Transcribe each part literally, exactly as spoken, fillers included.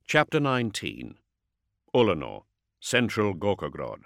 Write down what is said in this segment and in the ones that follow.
Chapter nineteen. Ulanor, Central Gorkogrod.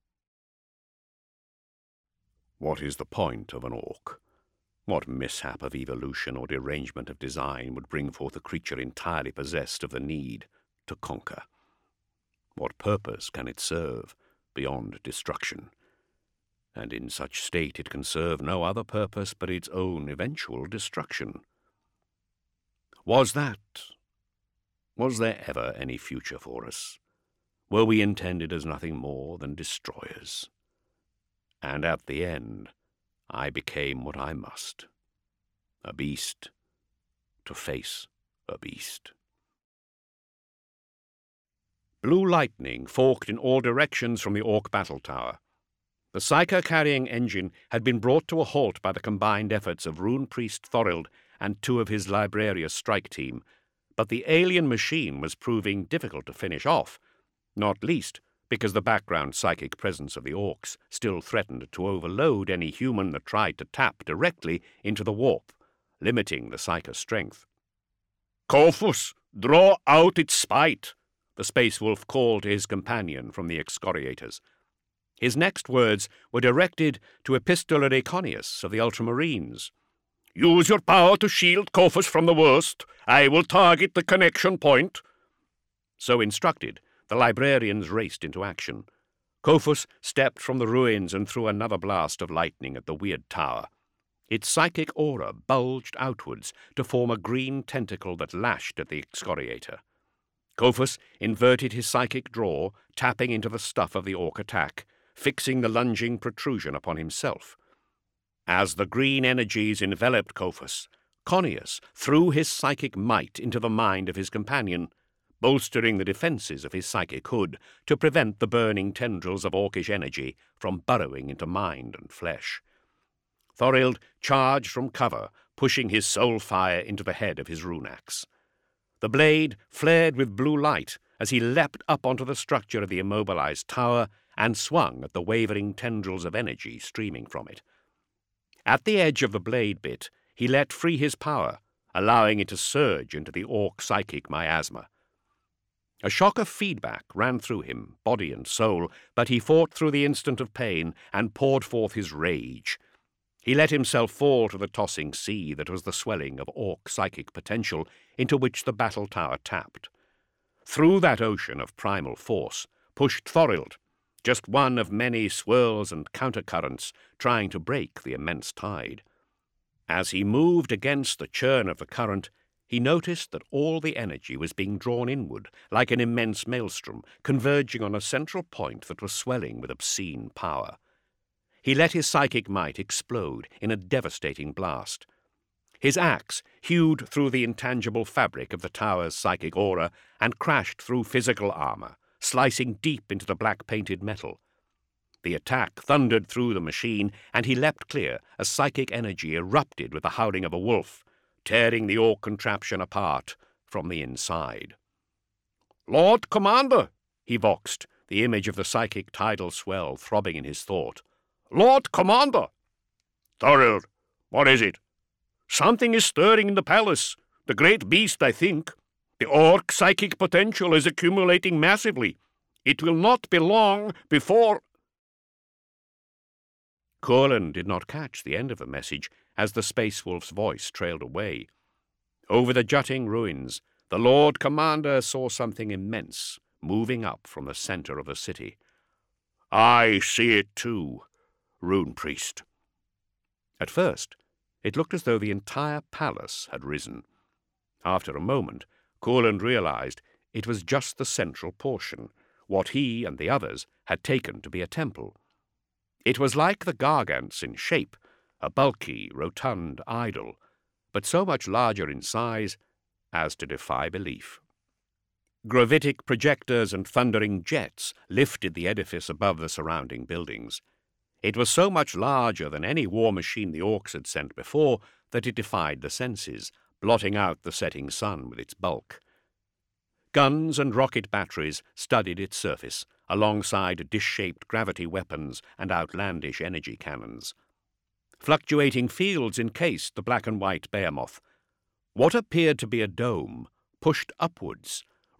What is the point of an orc? What mishap of evolution or derangement of design would bring forth a creature entirely possessed of the need to conquer? What purpose can it serve beyond destruction? And in such state it can serve no other purpose but its own eventual destruction. Was that... Was there ever any future for us? Were we intended as nothing more than destroyers? And at the end, I became what I must. A beast, to face a beast. Blue lightning forked in all directions from the Orc battle tower. The Psyker-carrying engine had been brought to a halt by the combined efforts of Rune Priest Thorild and two of his Librarius strike team, but the alien machine was proving difficult to finish off, not least because the background psychic presence of the Orcs still threatened to overload any human that tried to tap directly into the warp, limiting the Psyker strength. "Coffus, draw out its spite," the Space Wolf called to his companion from the excoriators. His next words were directed to Epistolary Conius of the Ultramarines. "Use your power to shield Coffus from the worst. I will target the connection point." So instructed, the librarians raced into action. Coffus stepped from the ruins and threw another blast of lightning at the weird tower. Its psychic aura bulged outwards to form a green tentacle that lashed at the excoriator. Coffus inverted his psychic draw, tapping into the stuff of the Orc attack, fixing the lunging protrusion upon himself. As the green energies enveloped Coffus, Conius threw his psychic might into the mind of his companion, bolstering the defences of his psychic hood to prevent the burning tendrils of orcish energy from burrowing into mind and flesh. Thorild charged from cover, pushing his soul fire into the head of his rune axe. The blade flared with blue light as he leapt up onto the structure of the immobilized tower and swung at the wavering tendrils of energy streaming from it. At the edge of the blade bit, he let free his power, allowing it to surge into the Orc psychic miasma. A shock of feedback ran through him, body and soul, but he fought through the instant of pain and poured forth his rage. He let himself fall to the tossing sea that was the swelling of Orc psychic potential into which the battle tower tapped. Through that ocean of primal force pushed Thorild, just one of many swirls and countercurrents trying to break the immense tide. As he moved against the churn of the current, he noticed that all the energy was being drawn inward like an immense maelstrom, converging on a central point that was swelling with obscene power. He let his psychic might explode in a devastating blast. His axe hewed through the intangible fabric of the tower's psychic aura and crashed through physical armor, slicing deep into the black-painted metal. The attack thundered through the machine, and he leapt clear as psychic energy erupted with the howling of a wolf, tearing the Orc contraption apart from the inside. "Lord Commander," he voxed, the image of the psychic tidal swell throbbing in his thought. "Lord Commander!" "Thorild, what is it?" "Something is stirring in the palace. The great beast, I think. The Orc psychic potential is accumulating massively. It will not be long before—" Corlin did not catch the end of the message as the Space Wolf's voice trailed away. Over the jutting ruins, the Lord Commander saw something immense moving up from the centre of the city. "I see it too, Rune Priest." At first, it looked as though the entire palace had risen. After a moment, Corlin realized it was just the central portion, what he and the others had taken to be a temple. It was like the Gargants in shape, a bulky, rotund idol, but so much larger in size as to defy belief. Gravitic projectors and thundering jets lifted the edifice above the surrounding buildings. It was so much larger than any war machine the Orcs had sent before that it defied the senses, blotting out the setting sun with its bulk. Guns and rocket batteries studded its surface, alongside dish-shaped gravity weapons and outlandish energy cannons. Fluctuating fields encased the black-and-white behemoth. What appeared to be a dome pushed upwards,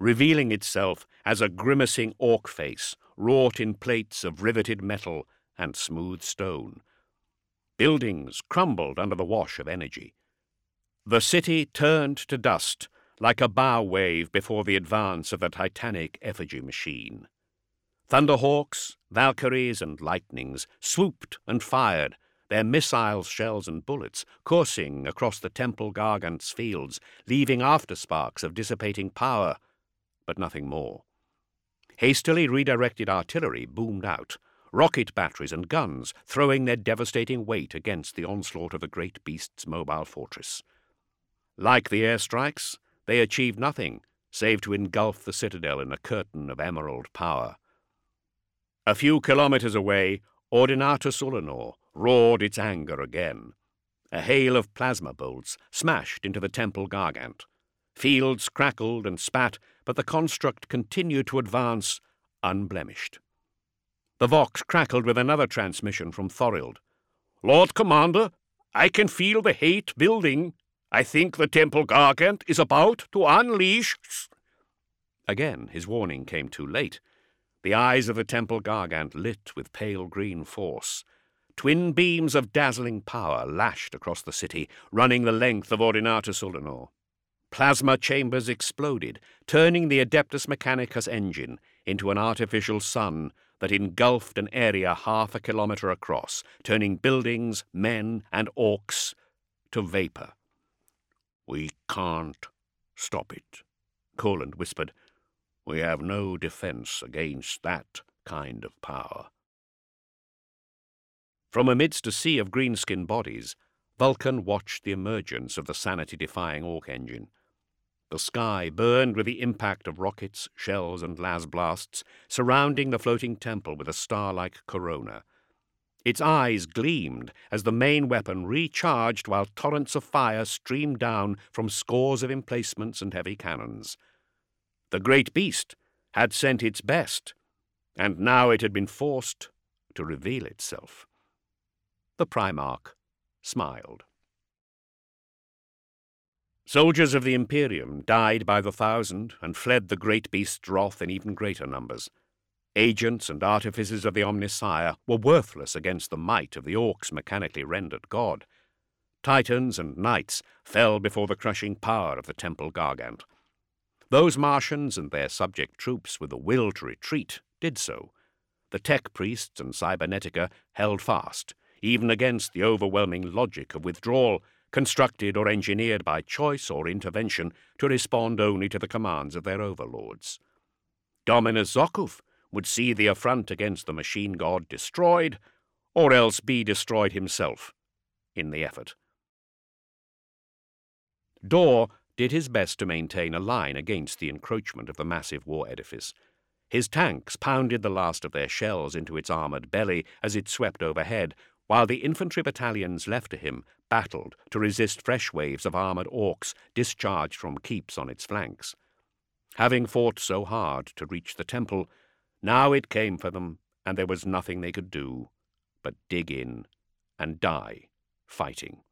revealing itself as a grimacing orc face wrought in plates of riveted metal and smooth stone. Buildings crumbled under the wash of energy. The city turned to dust like a bow wave before the advance of the titanic effigy machine. Thunderhawks, Valkyries, and lightnings swooped and fired, their missiles, shells, and bullets coursing across the Temple Gargant's fields, leaving aftersparks of dissipating power, but nothing more. Hastily redirected artillery boomed out, rocket batteries and guns throwing their devastating weight against the onslaught of the great beast's mobile fortress. Like the airstrikes, they achieved nothing save to engulf the citadel in a curtain of emerald power. A few kilometers away, Ordinatus Ulanor roared its anger again. A hail of plasma bolts smashed into the Temple Gargant. Fields crackled and spat, but the construct continued to advance unblemished. The Vox crackled with another transmission from Thorild. "Lord Commander, I can feel the hate building. I think the Temple Gargant is about to unleash..." Again his warning came too late. The eyes of the Temple Gargant lit with pale green force. Twin beams of dazzling power lashed across the city, running the length of Ordinatus Ulanor. Plasma chambers exploded, turning the Adeptus Mechanicus engine into an artificial sun that engulfed an area half a kilometre across, turning buildings, men, and orcs to vapour. "We can't stop it," Corland whispered. "We have no defence against that kind of power." From amidst a sea of green-skinned bodies, Vulcan watched the emergence of the sanity-defying orc engine. The sky burned with the impact of rockets, shells, and las blasts, surrounding the floating temple with a star-like corona. Its eyes gleamed as the main weapon recharged while torrents of fire streamed down from scores of emplacements and heavy cannons. The great beast had sent its best, and now it had been forced to reveal itself. The Primarch smiled. Soldiers of the Imperium died by the thousand and fled the great beast's wrath in even greater numbers. Agents and artificers of the Omnissiah were worthless against the might of the orcs mechanically rendered god. Titans and knights fell before the crushing power of the Temple Gargant. Those Martians and their subject troops with the will to retreat did so. The tech priests and Cybernetica held fast, even against the overwhelming logic of withdrawal, constructed or engineered by choice or intervention to respond only to the commands of their overlords. Dominus Zokuf would see the affront against the machine god destroyed, or else be destroyed himself in the effort. Dor did his best to maintain a line against the encroachment of the massive war edifice. His tanks pounded the last of their shells into its armoured belly as it swept overhead, while the infantry battalions left to him battled to resist fresh waves of armoured orcs discharged from keeps on its flanks. Having fought so hard to reach the temple, now it came for them, and there was nothing they could do but dig in and die fighting.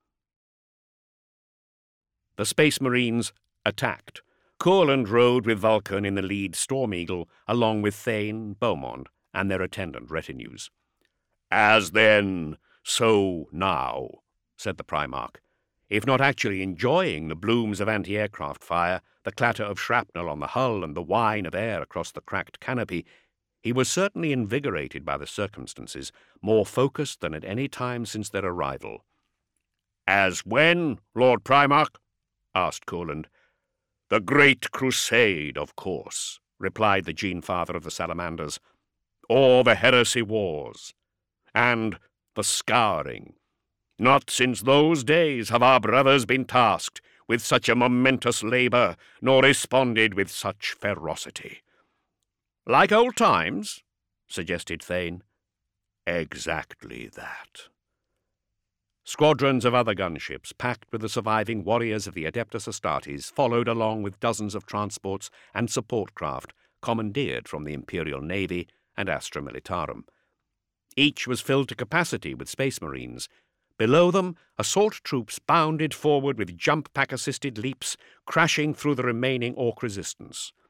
The Space Marines attacked. Corland rode with Vulcan in the lead Storm Eagle, along with Thane, Beaumont, and their attendant retinues. "As then, so now," said the Primarch. If not actually enjoying the blooms of anti-aircraft fire, the clatter of shrapnel on the hull, and the whine of air across the cracked canopy, he was certainly invigorated by the circumstances, more focused than at any time since their arrival. "As when, Lord Primarch?" asked Corland. "The Great Crusade, of course," replied the Gene-Father of the Salamanders, "or the Heresy Wars, and the Scouring. Not since those days have our brothers been tasked with such a momentous labour, nor responded with such ferocity." "Like old times?" suggested Thane. "Exactly that." Squadrons of other gunships, packed with the surviving warriors of the Adeptus Astartes, followed along with dozens of transports and support craft commandeered from the Imperial Navy and Astra Militarum. Each was filled to capacity with Space Marines. Below them, assault troops bounded forward with jump-pack-assisted leaps, crashing through the remaining orc resistance.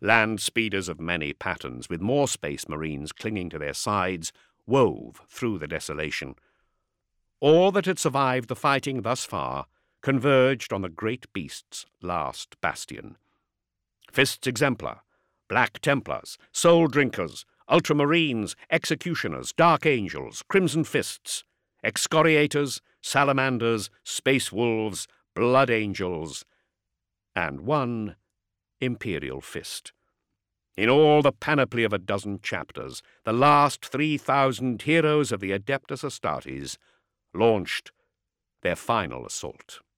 Land speeders of many patterns, with more space marines clinging to their sides, wove through the desolation. All that had survived the fighting thus far converged on the great beast's last bastion. Fists Exemplar, Black Templars, Soul Drinkers, Ultramarines, Executioners, Dark Angels, Crimson Fists, Excoriators, Salamanders, Space Wolves, Blood Angels, and one Imperial Fist. In all the panoply of a dozen chapters, the last three thousand heroes of the Adeptus Astartes launched their final assault.